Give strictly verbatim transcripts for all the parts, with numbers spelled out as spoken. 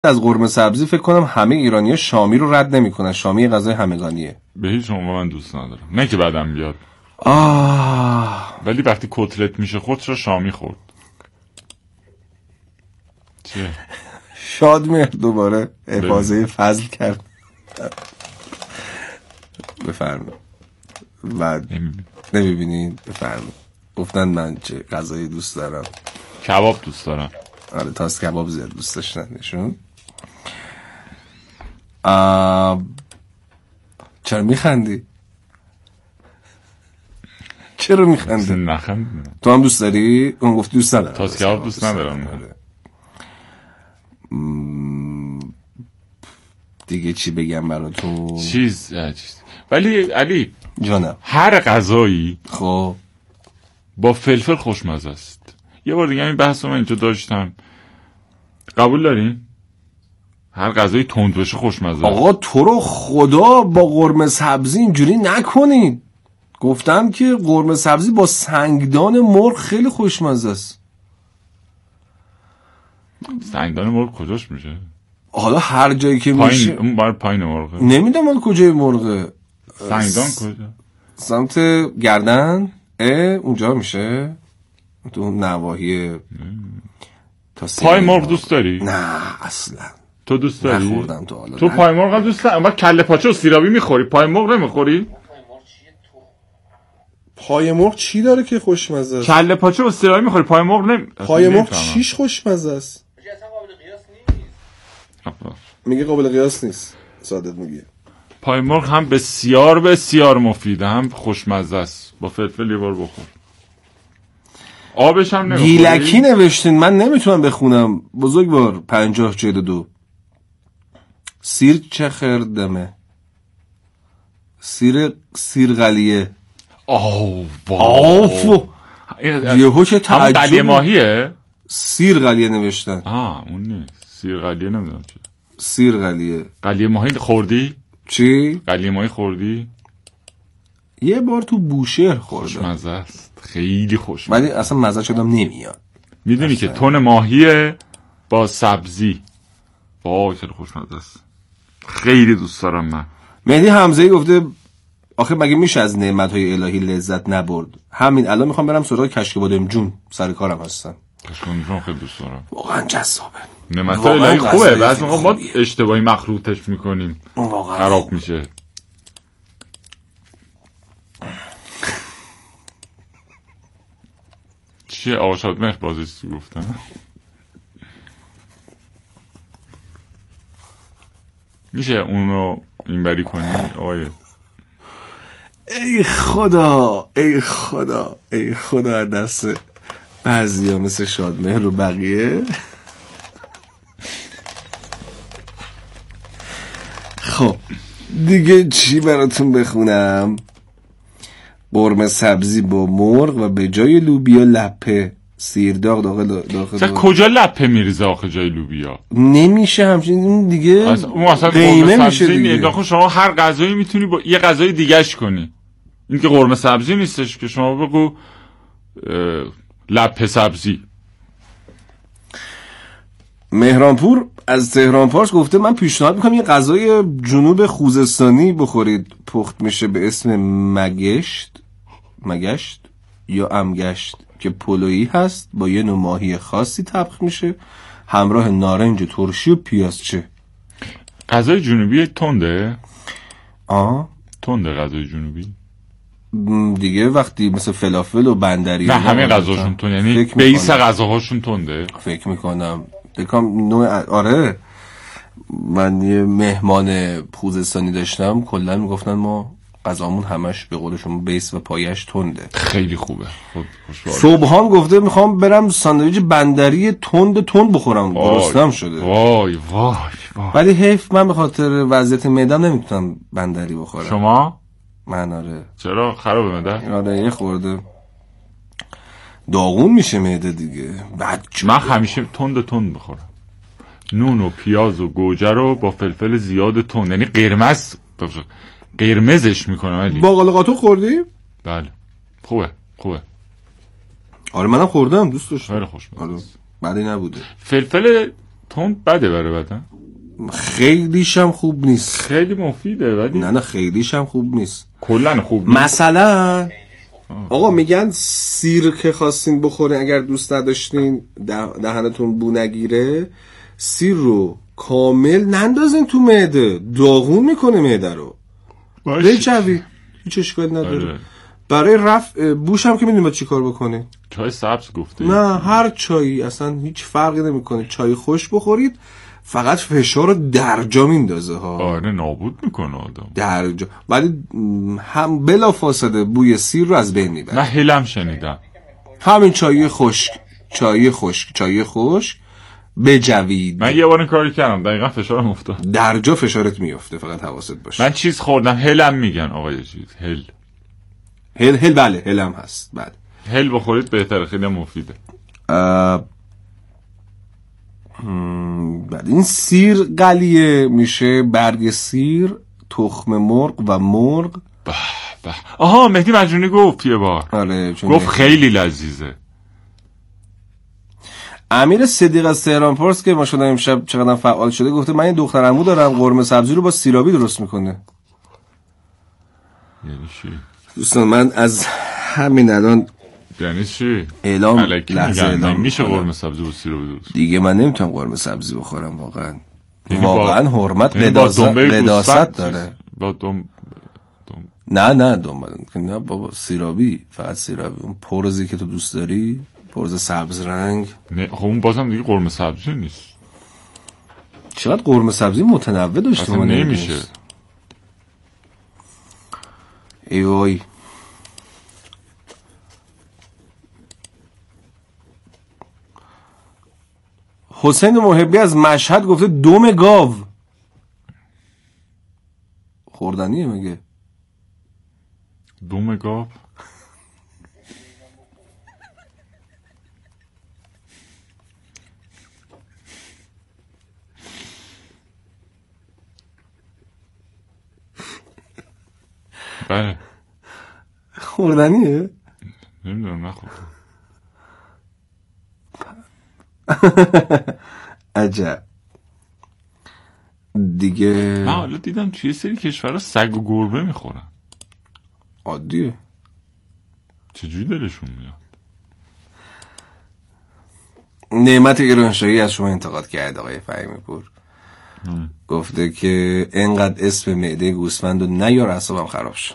از قرمه سبزی فکر کنم همه ایرانی‌ها شامی رو رد نمی‌کنن. شامی غذای همگانیه. به هیچ عنوان من دوست ندارم. نه که بعدم بیاد. آه. ولی وقتی کتلت میشه خودش رو شامی خورد. چیه؟ شادمهر دوباره افاضه فضل کرد. بفرمایید. بعد نمیبینید؟ بفرمایید. گفتن من چه غذایی دوست دارم. کباب دوست دارم. آره تاس کباب زیاد دوست داشتن نشون. آه... چرا میخندی؟ چرا میخندی؟ نخند. تو هم دوست داری؟ اون گفتی دوست ندارم. تاس کباب دوست ندارم. دیگه چی بگم براتون؟ چیز چیز ولی علی جانم هر غذایی خب با فلفل خوشمزه است. یه بار دیگه این بحث رو من اینجا داشتم. قبول دارین؟ هر غذایی تند باشه خوشمزه. آقا تو رو خدا با قرمه سبزی اینجوری نکنید. گفتم که قرمه سبزی با سنگدان مرغ خیلی خوشمزه است. سنگدان مرغ کجاش میشه؟ حالا هر جایی که پایین، میشه. اون بار پایین مرغه. نمیدونم مال کجای مرغه. سنگدان کجا؟ سمت گردن. اه اونجا میشه. تو اون نواحی پای مرغ دوست داری؟ نه اصلا. تو دوست داری؟ نخوردم تو حالا. تو پای مرغ هم دوست داری؟ اما کله پاچه و سیرابی میخوری، پای مرغ نمیخوری؟ پای مرغ چی داره که خوشمزه است؟ کله پاچه و سیرابی میخوری، پای مرغ نمی پای مرغ چیش خوشمزه است؟ میگه قابل قیاس نیست. صادق میگه پای مرغ هم بسیار بسیار مفیده، هم خوشمزه است. با فلفل یه بار بخور. آبش هم نمیخوری؟ گیلکی نوشتین من نمیتونم بخونم. بزرگوار پنجاه چهل و دو. سیر چه خردمه؟ سیر سیرغلیه. آو آفو یهو چه تعجب. قلیه ماهیه؟ سیرغلیه نوشتن. آه اون نیست. سیرغلیه نمیدونم چه. سیرغلیه. قلیه ماهی خوردی؟ چی؟ قلیه ماهی خوردی؟ یه بار تو بوشهر خوردم. خوشمزه است. خیلی خوشمزه. ولی اصلا مزه شدم نمیاد. میدونی که تون ماهیه با سبزی. وای خیلی خوشمزه است. خیلی دوست دارم من. مهدی حمزه‌ای گفته آخه مگه میشه از نعمت‌های الهی لذت نبرد؟ همین الان میخوام برم سراغ کشک بادم جون. سر کارم هستم. کشک بادم جون خیلی دوست دارم. واقعا جذابه. نعمت‌های الهی خوبه. بعضی موقع ما اشتباهی مخلوطش میکنیم. واقعا خراب میشه. چیه آقا شادمهر بازش چی گفتن؟ میشه اونو اینوری کنی آقای؟ ای خدا ای خدا ای خدا دست بعضیا مثل شادمهر رو بقیه. خب دیگه چی براتون بخونم؟ قرمه سبزی با مرغ و به جای لوبیا لپه سیرداغ داخل داخل داخل کجا لپه میریزه آخه جای لوبیا؟ نمیشه همچین اون دیگه اون اصلا قیمه میشه دیگه. داخل شما هر غذایی میتونی با یه غذای دیگه‌اش کنی. این که قرمه سبزی نیستش که شما بگو لپه سبزی. مهرانپور از تهران پارس گفته من پیشنهاد میکنم یه غذای جنوب خوزستانی بخورید. پخت میشه به اسم مگشت مگشت یا امگشت که پلویی هست با یه نوع ماهی خاصی طبخ میشه همراه نارنج ترشی و پیازچه. غذای جنوبی تنده؟ آه تنده غذای جنوبی دیگه وقتی مثل فلافل و بندری. نه همه غذاشون تنده، یعنی بیس غذاهاشون تنده. فکر میکنم دکام نوع. آره من یه مهمان خوزستانی داشتم کلا میگفتن ما غذامون همش به قول شما بیس و پایش تنده. خیلی خوبه. خب صبحان گفته میخوام برم ساندویچ بندری تند تند بخورم. گرسنه‌ام شده. وای وای وای. ولی حیف من به خاطر وضعیت معده‌ام نمیتونم بندری بخورم. شما؟ من آره. چرا خراب معده؟ آره یه خورده داغون میشه معده دیگه. بعد من همیشه تند تند بخورم. نون و پیاز و گوجه رو با فلفل زیاد تند، یعنی قرمز قرمزش میکنم. علی باقالا قاطو خوردی؟ بله خوبه خوبه. آره منم خوردم دوست داشتم. خیلی خوشمزه. آره بعدی نبوده. فلفل تند بده برای بدن. خیلیش هم خوب نیست. خیلی مفیده ولی نه نه خیلیش هم خوب نیست. کلا خوب نیست. مثلا آقا میگن سیر که خواستین بخورین اگر دوست نداشتین ده- دهنتون بو نگیره، سیر رو کامل نندازین تو معده، داغون میکنه معده رو. بچوی هیچ اشکالی نداره. آره. برای رفع بوش هم که میدونی باید چی کار بکنه. چای سبز گفته؟ نه هر چایی اصلا هیچ فرقی نمیکنه. چای خوش بخورید فقط فشار رو درجا میندازه ها. آره نابود میکنه آدم درجا. ولی هم بلا فاصله بوی سیر رو از بین میبره. من هلم شنیدم همین چای خشک، چای خشک، چای خشک بجوید. من یه بار این کاری کردم دقیقا فشارم افتاد. درجا فشارت میفته، فقط حواست باشه. من چیز خوردم هلم میگن آقا یه چیز هل هل هل بله هل هم هست. بله هل بخورید بهتره، خیلی مفیده. بعد این سیر قلیه میشه برگ سیر، تخم مرغ و مرغ. به به آها مهدی مجنونی گفت یه بار. آره گفت خیلی لذیذه. امیر صدیق از تهران پارس که ما شده امشب چقدر فعال شده گفته من یه دختر عمو دارم قرمه سبزی رو با سیرابی درست میکنه. یعنی چی؟ دوستان من از همین الان یعنی چی؟ اعلام لحظه اعلام میشه قرمه سبزی با سیرابی درست دیگه من نمیتونم قرمه سبزی بخورم واقعا. یعنی واقعا با... حرمت قداست داره. با دم... دم... نه نه دنبال نه بابا سیرابی، فقط سیرابی. اون پرزی که تو دوست داری، پرز سبز رنگ. نه خب اون بازم دیگه قرمه سبزی نیست. چقدر قرمه سبزی متنوع داشته اصلا نمیشه. ای وای. حسین محبی از مشهد گفته دم گاو خوردنیه مگه؟ دم گاو بله خوردنیه؟ نمیدونم نخورد. عجب. دیگه من حالا دیدم توی سری کشورها سگ و گربه میخورن. عادیه. چجوری دلشون میاد؟ نعمت ایرانشاهی از شما انتقاد کرد آقای فهیمی پور. گفته که اینقدر اسم معده گوسفند رو نیار اعصابم خراب شد.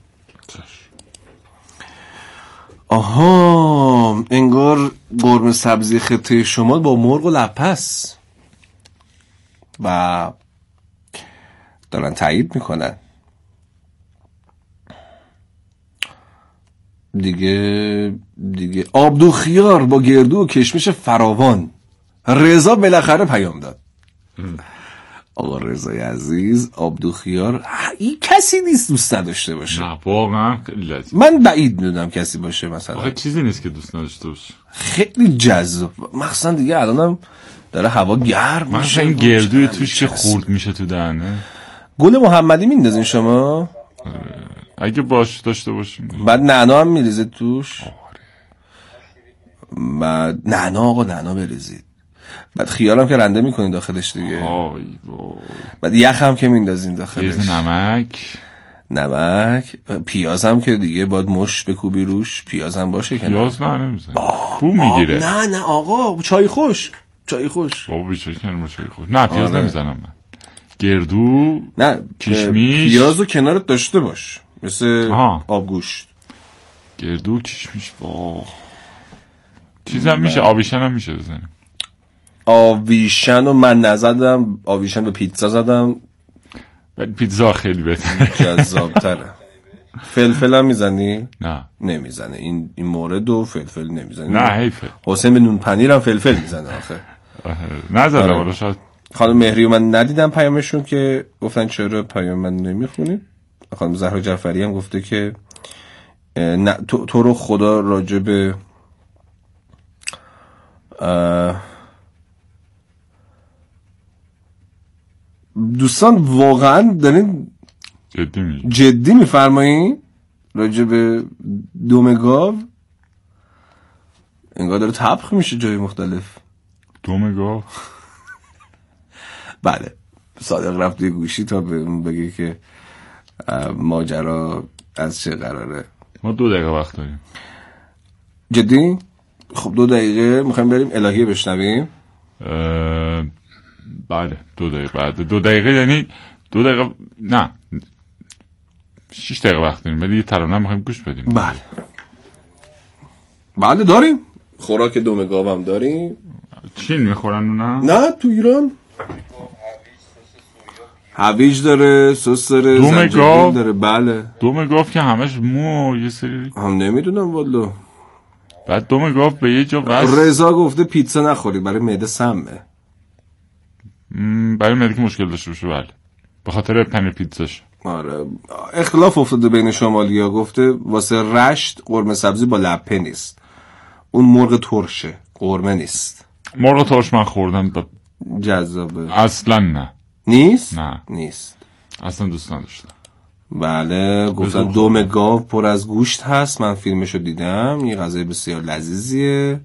آها انگار قرمه سبزی خطه شمال با مرغ و لپس و دارن تایید میکنن. دیگه دیگه آبدو خیار با گردو و کشمش فراوان. رضا بالاخره پیام داد. آقا رضای عزیز آبدو خیار این کسی نیست دوست نداشته باشه. نه واقعا خیلی لذیذ. من بعید میدونم کسی باشه مثلا. آخه چیزی نیست که دوست نداشته باشه. خیلی جذاب، مخصوصا دیگه الانم داره هوا گرم میشه. مثلا این گردوی توش که خورد میشه تو دهنه. گل محمدی میندازین شما؟ اگه باش داشته باشیم. بعد نعنا هم میریزه توش. بعد نعنا آقا نعنا بریزید. بعد خیارم که رنده میکنین داخلش دیگه. آی بعد یخ هم که میندازین داخلش. یه نمک نمک پیاز هم که دیگه باید مش بکوبی روش. پیاز هم باشه که پیاز نه نمیزن بو میگیره. نه نه آقا چای خوش چای خوش بابا بیچاره کنم چای خوش. نه پیاز نمیزنم من. گردو نه کشمیش پیازو کنارت داشته باش مثل آبگوشت. گردو کشمیش با چیزم میشه. آویشن هم میشه بزنیم. آویشن رو من نزدم. آویشن به پیتزا زدم. ولی پیتزا خیلی بهتره، جذاب‌تره. فلفل هم میزنی؟ نه نمیزنه. این این مورد و فلفل نمیزنه. نه حیفه. حسین به نون پنیر هم فلفل میزنه آخه. نزدم ولی شاید. خانم مهری من ندیدم پیامشون که گفتن چرا پیام من نمیخونید. خانم زهرا جعفری هم گفته که نه تو, تو رو خدا راجع به دوستان واقعا دارین جدی می جدی میفرمایین راجع به دم گاو؟ انگار داره طبخ میشه جای مختلف. دم گاو؟ بله صادق رفت توی گوشی تا بهمون بگه که ماجرا از چه قراره. ما دو دقیقه وقت داریم. جدی؟ خب دو دقیقه میخوایم بریم الهیه بشنویم. بله دو دقیقه بعد دو دقیقه یعنی دو دقیقه نه شش دقیقه وقت داریم ولی یه ترانه میخوایم گوش بدیم. بله بله داریم. خوراک دوم گاو هم داریم. چین میخورن اونا؟ نه تو ایران هویج داره، سس داره، دوم گاو داره. بله دوم گاو که همش مو یه سری هم نمیدونم والله. بعد دوم گاو به یه جا واسه رضا گفته پیتزا نخوری برای معده سمه. برای معده که مشکل داشته باشه. بله به خاطر پنیر پیتزاش. آره اختلاف افتاده بین شمالیا. گفته واسه رشت قرمه سبزی با لپه نیست، اون مرغ ترشه قرمه نیست. مرغ ترش من خوردم ب... جذابه. اصلا نه نیست؟ نه نیست اصلا دوست نداشتم. بله گفتن دوم گاو پر از گوشت هست. من فیلمشو دیدم، یه غذای بسیار لذیذیه.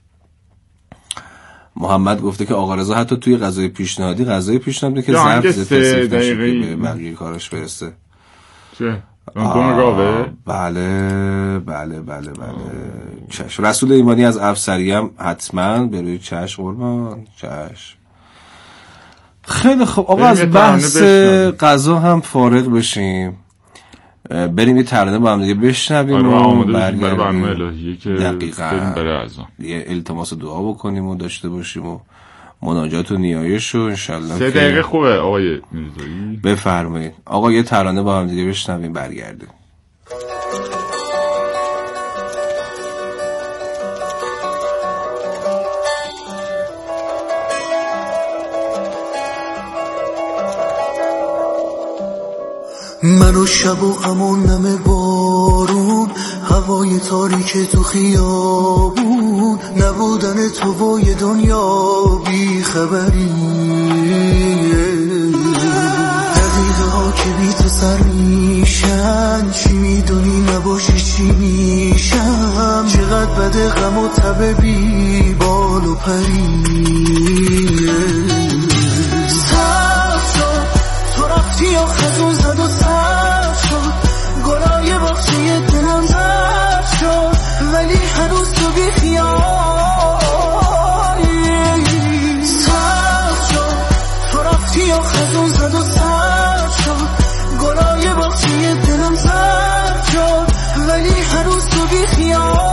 محمد گفته که آقا رضا حتی توی غذای پیشنهادی غذای پیشنهادی که ظرف زفت نشه که به بقیه کارش برسه. چه؟ دوم گاوه؟ بله بله بله بله. چشم. رسول ایمانی از افسری هم حتما به روی چشم قربان چشم. خیلی خوب آقا از بحث غذا هم فارغ بشیم، بریم یه ترانه با هم دیگه بشنویم و برگردیم برای برنامه الهیه که دقیقاً برای اذان یه التماس دعا بکنیم و داشته باشیم و مناجات و نیایش و انشالله. سه دقیقه خوبه آقای میرزایی. بفرمایید آقا یه ترانه با هم دیگه بشنویم برگردیم. من و شب و غم نم بارون، هوای تاریک تو خیابون، نبودن تو و یه دنیا بی خبری، دقیقه ها که بی تو سر میشن، چی میدونی نباشی چی میشم، چقدر بده غم و تب بی بال و پری. رفتی و خزون زد و سر شد، گلای باغچه دلم زد شد، ولی هنوز تو بی خیالی. سر شد تو رفتی و خزون زد و سر شد، گلای باغچه دلم زد شد، ولی هنوز تو بی خیالی.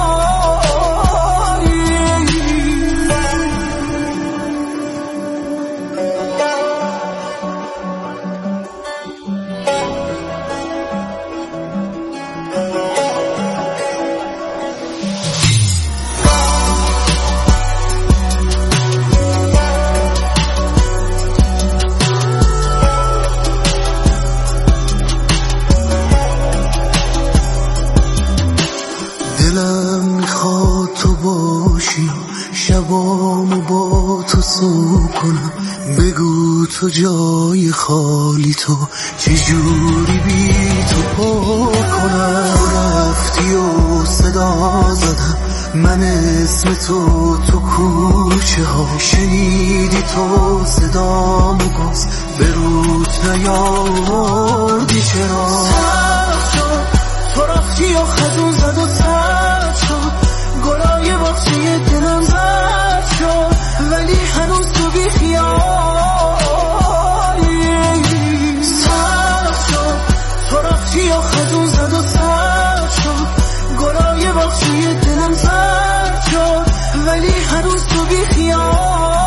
شبامو با تو سو کنم، بگو تو جای خالی تو چجوری بی تو پر کنم. رفتی و صدا زدم من اسم تو تو کوچه ها، شنیدی تو صدامو باز به روت نیاوردی چرا. سر شد تو رفتی و خزون زد و سر شد، گلای باغچه دلم زد شد، ولی هنوز تو بی خیالی. سر شد تو رفتی و خزون زد و سر شد، گلای باغچه دلم زد شد، ولی هنوز تو بی خیالی.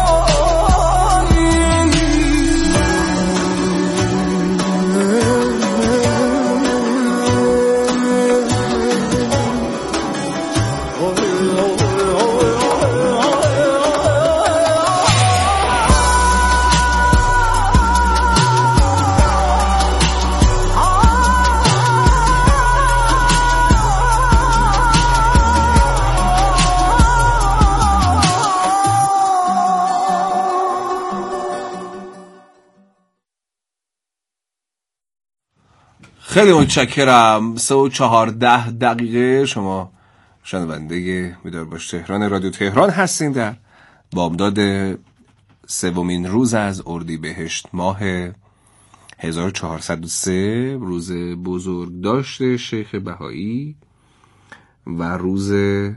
خیلی متشکرم. سه و چهارده دقیقه شما شنونده بیدار باش تهران رادیو تهران هستین در بامداد سومین روز از اردیبهشت ماه هزار و چهارصد و سه، روز بزرگ داشته شیخ بهایی و روز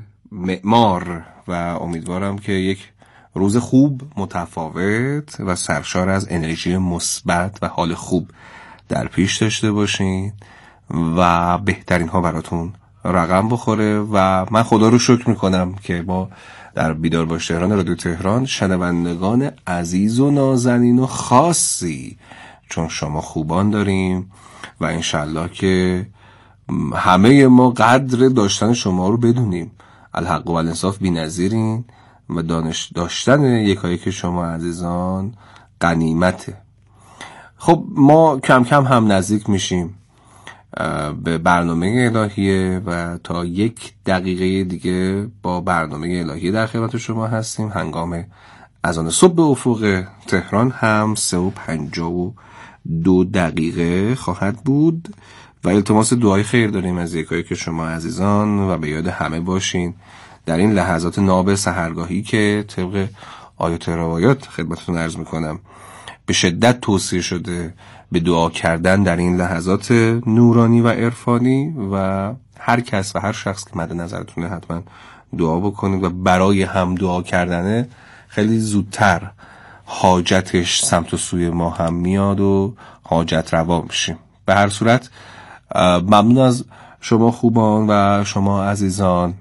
معمار و امیدوارم که یک روز خوب، متفاوت و سرشار از انرژی مثبت و حال خوب در پیش داشته باشین و بهترین ها براتون رقم بخوره. و من خدا رو شکر میکنم که ما در بیدار باش تهران رادیو تهران شنوندگان عزیز و نازنین و خاصی چون شما خوبان داریم و انشالله که همه ما قدر داشتن شما رو بدونیم. الحق و الانصاف بی‌نظیرین و دانش داشتن یکایک شما عزیزان غنیمته. خب ما کم کم هم نزدیک میشیم به برنامه الهیه و تا یک دقیقه دیگه با برنامه الهیه در خدمت شما هستیم. هنگام اذان صبح به افق تهران هم سه و پنجاه و دو دقیقه خواهد بود و التماس دعای خیر داریم از یکایی که شما عزیزان و به یاد همه باشین در این لحظات ناب سحرگاهی که طبق آیات روایات خدمتتون عرض میکنم به شدت توصیه شده به دعا کردن در این لحظات نورانی و عرفانی و هر کس و هر شخص که مد نظرتونه حتما دعا بکنید و برای هم دعا کردنه خیلی زودتر حاجتش سمت و سوی ما هم میاد و حاجت روا میشیم. به هر صورت ممنون از شما خوبان و شما عزیزان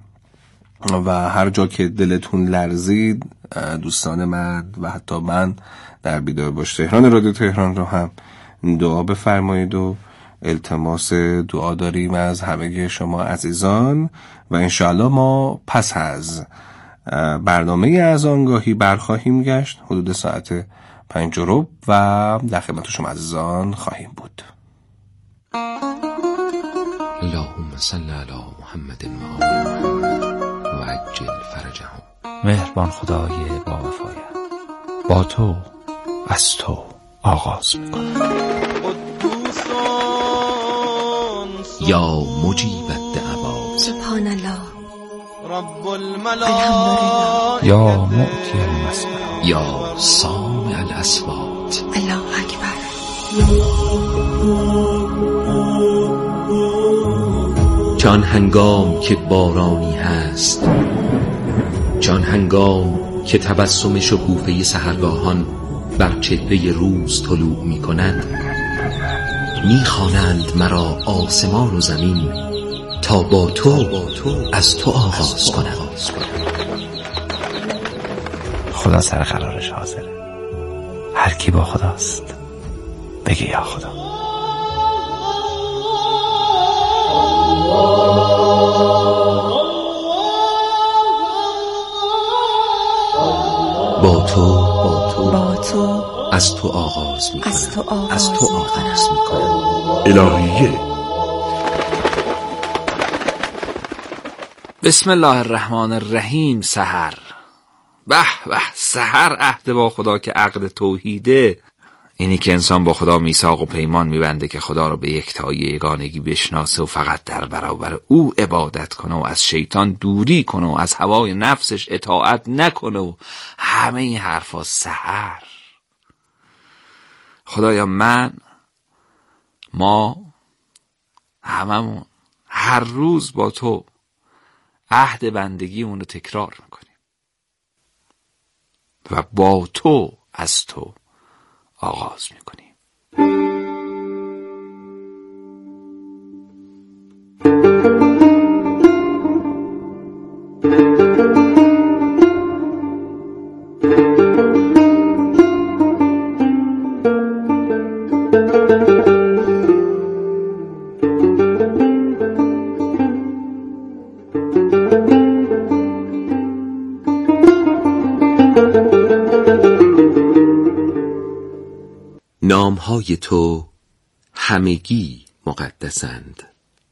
و هر جا که دلتون لرزید دوستان من و حتی من در بیدار باش تهران رادیو تهران رو هم دعا بفرمایید و التماس دعا داریم از همه شما عزیزان و انشاءالله ما پس از برنامه از آنگاهی برخواهیم گشت حدود ساعت پنج و ربع و در خدمت شما عزیزان خواهیم بود. اللهم صل علی محمد و آل محمد و عجل فرجهم. مهربان خدای با وفایت، با تو از تو آغاز میکنم. یا مجیب الدعوات سبحان الله رب الملائکه یا معطی المسئله یا سامع الاصوات الله اکبر. چون هنگام که بارانی هست، چون هنگام که تبسم شکوفه سحرگاهان بر چهره روز طلوع می کند، می خوانند مرا آسمان و زمین تا با تو از تو آغاز کنم. خدا سر قرارش حاضره. هر کی با خداست بگه یا خدا. با تو با تو با تو از تو آغاز می کنم. از تو آغاز, از تو آغاز می کنم. الهیه. بسم الله الرحمن الرحیم. سحر، به به، سحر عهد با خدا که عقد توحیده. اینی که انسان با خدا میثاق و پیمان میبنده که خدا رو به یکتایی یگانگی بشناسه و فقط در برابر او عبادت کنه و از شیطان دوری کنه و از هوای نفسش اطاعت نکنه و همه این حرفا. سحر، خدایا من ما هممون هر روز با تو عهد بندگی اون رو تکرار میکنیم و با تو از تو آغاز میکنیم. نامهای تو همگی مقدسند.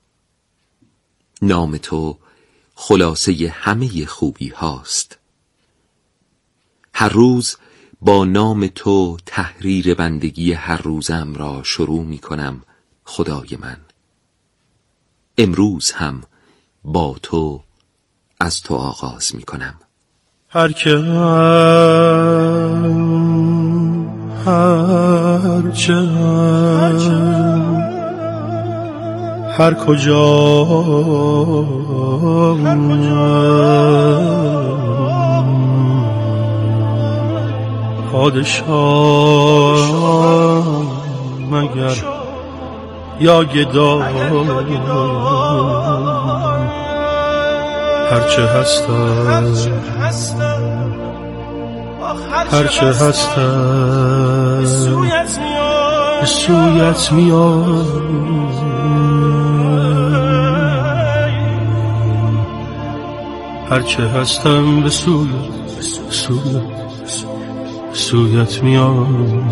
نام تو خلاصه همه خوبی هاست. هر روز با نام تو تحریر بندگی هر روزم را شروع می کنم خدای من. امروز هم با تو از تو آغاز می کنم. هر که هرچه هر کجا پادشاه مگر یا گدا هرچه هستم هرچه هستم به سویت میام هرچه هستم به سویت سویت سویت میام.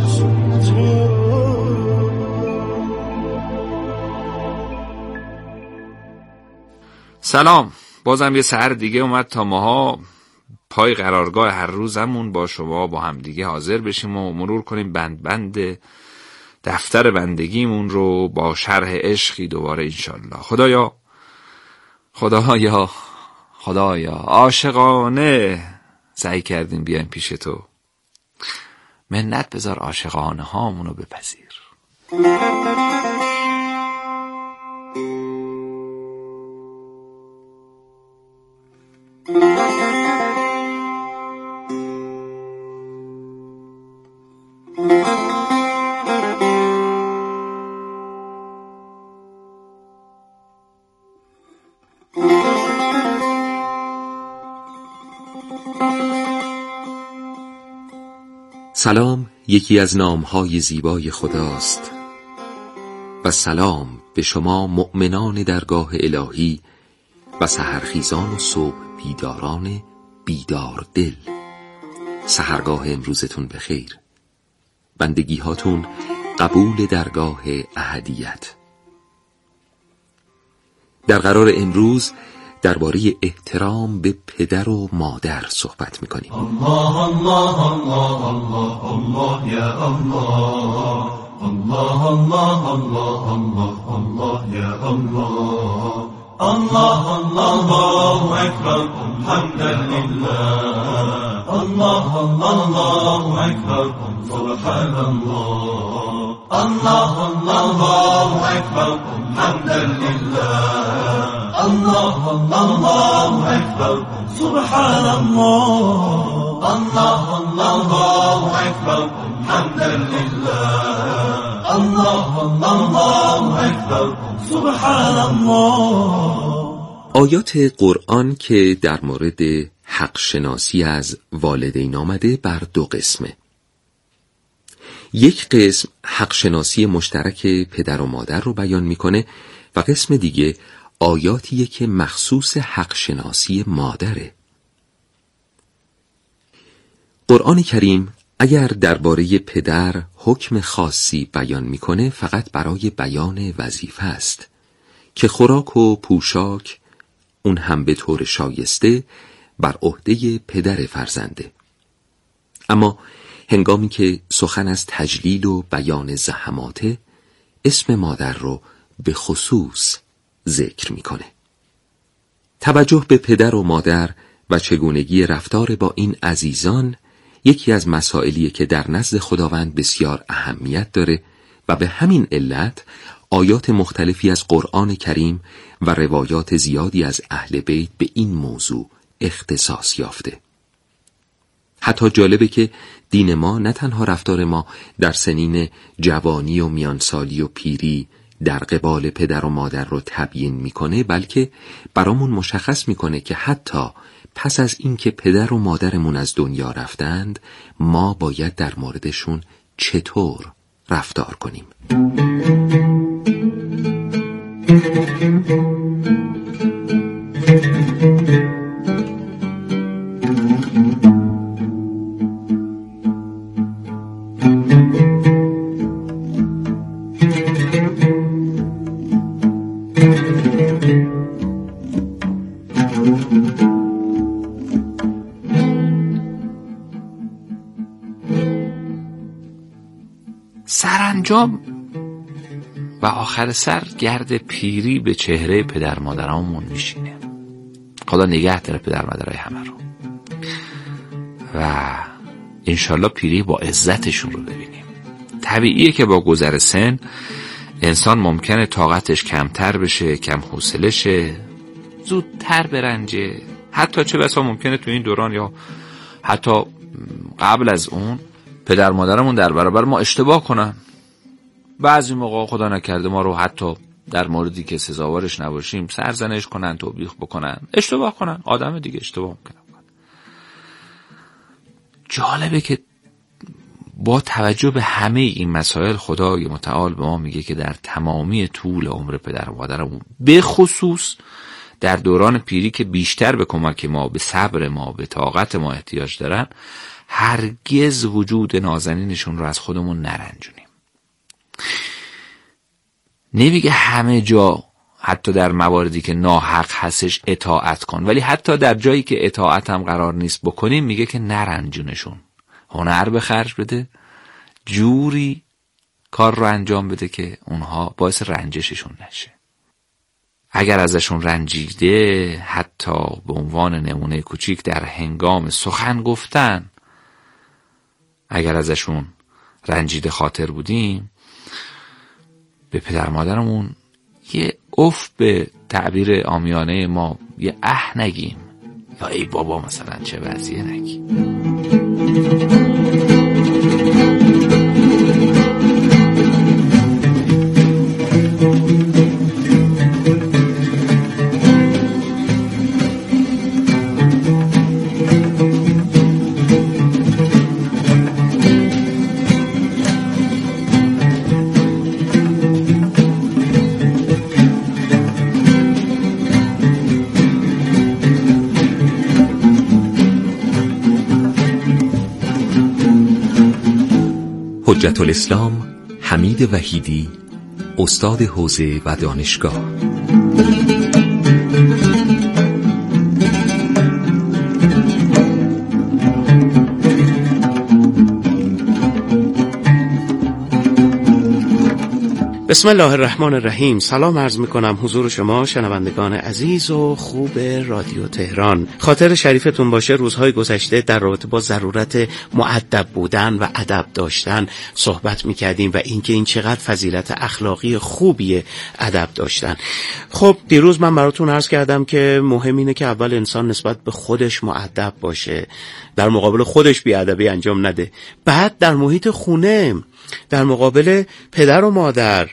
سلام، بازم یه سحر دیگه اومد تا ماها پای قرارگاه هر روزمون با شما با هم دیگه حاضر بشیم و مرور کنیم بند بند دفتر بندگیمون رو با شرح عشقی دوباره انشالله. خدایا خدایا خدایا عاشقانه سعی کردیم بیایم پیش تو، منت بذار عاشقانه هامونو بپذیر. سلام یکی از نامهای زیبای خداست و سلام به شما مؤمنان درگاه الهی و سحرخیزان و صبح بیداران بیدار دل. سحرگاه امروزتون بخیر، بندگی هاتون قبول درگاه احدیت. در قرار امروز درباره احترام به پدر و مادر صحبت می‌کنیم. الله الله الله الله الله یا الله الله الله الله الله الله یا الله الله الله اکبر حمدا لله الله الله اکبر سبحان الله الله الله اکبر حمدا لله الله الله اکبر سبحان الله الله الله اکبر حمدا لله الله الله اکبر سبحان الله. آیات قرآن که در مورد حق شناسی از والدین آمده بر دو قسمه. یک قسم حق شناسی مشترک پدر و مادر رو بیان میکنه و قسم دیگه آیاتیه که مخصوص حق شناسی مادره. قرآن کریم اگر درباره پدر حکم خاصی بیان میکنه فقط برای بیان وظیفه است که خوراک و پوشاک اون هم به طور شایسته بر عهده پدر فرزنده. اما هنگامی که سخن از تجلیل و بیان زحماته اسم مادر رو به خصوص ذکر میکنه. توجه به پدر و مادر و چگونگی رفتار با این عزیزان یکی از مسائلیه که در نزد خداوند بسیار اهمیت داره و به همین علت آیات مختلفی از قرآن کریم و روایات زیادی از اهل بیت به این موضوع اختصاص یافته. حتی جالبه که دین ما نه تنها رفتار ما در سنین جوانی و میانسالی و پیری در قبال پدر و مادر رو تبیین میکنه، بلکه برامون مشخص میکنه که حتی پس از اینکه پدر و مادرمون از دنیا رفتند ما باید در موردشون چطور رفتار کنیم. سرانجام و آخر سر گرد پیری به چهره پدر مادرامون میشینه. خدا نگه داره پدر مادرای همه رو و انشالله پیری با عزتشون رو ببینیم. طبیعیه که با گذر سن انسان ممکنه طاقتش کمتر بشه، کم حوصله شه، زودتر برنجه. حتی چه بسا ممکنه تو این دوران یا حتی قبل از اون پدر مادرمون در برابر ما اشتباه کنن. بعضی موقع خدا نکرده ما رو حتی در موردی که سزاوارش نباشیم سرزنش کنن، توبیخ بکنن، اشتباه کنن. آدم دیگه اشتباه میکنه. جالبه که با توجه به همه این مسائل خدای متعال به ما میگه که در تمامی طول عمر پدر و مادرمون، به خصوص در دوران پیری که بیشتر به کمک ما، به صبر ما، به طاقت ما احتیاج دارن، هرگز وجود نازنینشون رو از خودمون نرنجونیم. نمیگه همه جا، حتی در مواردی که ناحق هستش اطاعت کن، ولی حتی در جایی که اطاعت هم قرار نیست بکنیم میگه که نرنجونشون. هنر به خرج بده، جوری کار رو انجام بده که اونها باعث رنجششون نشه. اگر ازشون رنجیده، حتی به عنوان نمونه کوچیک در هنگام سخن گفتن، اگر ازشون رنجیده خاطر بودیم، به پدر مادرمون یه اف، به تعبیر عامیانه ما یه اه نگیم، یا ای بابا مثلا چه وضعیه نگیم. حجت الاسلام حمید وحیدی، استاد حوزه و دانشگاه. بسم الله الرحمن الرحیم. سلام عرض میکنم حضور شما شنوندگان عزیز و خوب رادیو تهران. خاطر شریفتون باشه روزهای گذشته در رابطه با ضرورت مؤدب بودن و ادب داشتن صحبت میکردیم و اینکه این چقدر فضیلت اخلاقی خوبیه ادب داشتن. خب دیروز من براتون عرض کردم که مهم اینه که اول انسان نسبت به خودش مؤدب باشه، در مقابل خودش بیادبی انجام نده، بعد در محیط خونه، در مقابل پدر و مادر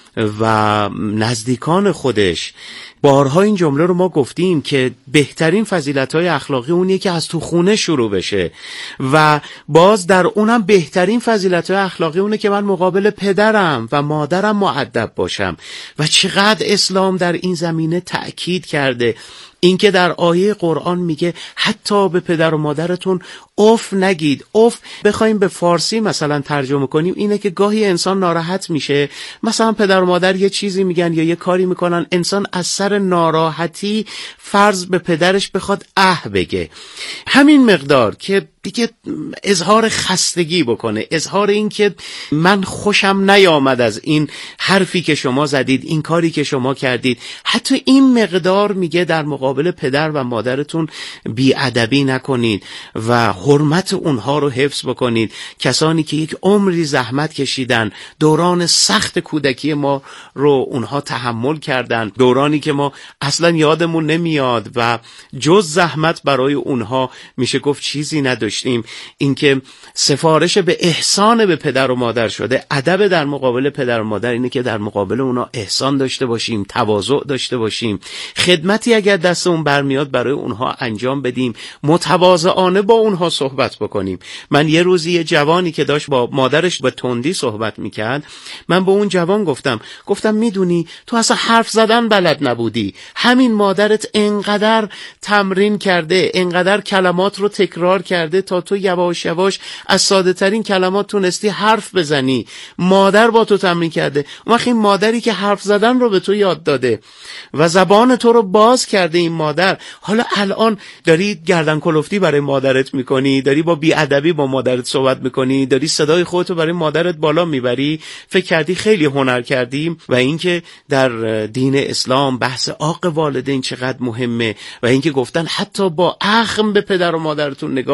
و نزدیکان خودش. بارها این جمله رو ما گفتیم که بهترین فضیلت‌های اخلاقی اونیه که از تو خونه شروع بشه و باز در اونم بهترین فضیلت‌های اخلاقی اونه که من مقابل پدرم و مادرم مؤدب باشم. و چقدر اسلام در این زمینه تأکید کرده، اینکه در آیه قرآن میگه حتی به پدر و مادرتون اف نگید. اف بخوایم به فارسی مثلا ترجمه کنیم اینه که گاهی انسان ناراحت میشه، مثلا پدر و مادر یه چیزی میگن یا یه کاری میکنن، انسان از سر ناراحتی فرض به پدرش بخواد اه بگه، همین مقدار که دیگه اظهار خستگی بکنه، اظهار این که من خوشم نیامد از این حرفی که شما زدید، این کاری که شما کردید، حتی این مقدار میگه در مقابل پدر و مادرتون بی‌ادبی نکنید و حرمت اونها رو حفظ بکنید. کسانی که یک عمری زحمت کشیدن، دوران سخت کودکی ما رو اونها تحمل کردن، دورانی که ما اصلا یادمون نمیاد و جز زحمت برای اونها میشه گفت چیزی نداشتیم. اینکه سفارش به احسان به پدر و مادر شده. ادب در مقابل پدر و مادر اینه که در مقابل اونها احسان داشته باشیم، تواضع داشته باشیم، خدمتی اگر دستمون برمیاد برای اونها انجام بدیم، متواضعانه با اونها صحبت بکنیم. من یه روزی یه جوانی که داشت با مادرش به تندی صحبت میکرد، من به اون جوان گفتم گفتم میدونی تو اصلا حرف زدن بلد نبودی، همین مادرت انقدر تمرین کرده، انقدر کلمات رو تکرار کرده تا تو یواش یواش از ساده ترین کلمات تونستی حرف بزنی. مادر با تو تمرین کرده. اون وقت این مادری که حرف زدن رو به تو یاد داده و زبان تو رو باز کرده، این مادر، حالا الان داری گردن کلفتی برای مادرت میکنی، داری با بی‌ادبی با مادرت صحبت میکنی، داری صدای خودتو برای مادرت بالا میبری، فکر کردی خیلی هنر کردی. و اینکه در دین اسلام بحث حق والدین چقدر مهمه و اینکه گفتن حتی با اخم به پدر و مادرتون نگاه نکنید.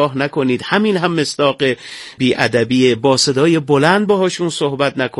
نکنید. همین هم مصداق بی‌ادبی. با صدای بلند باهاشون صحبت نکنید.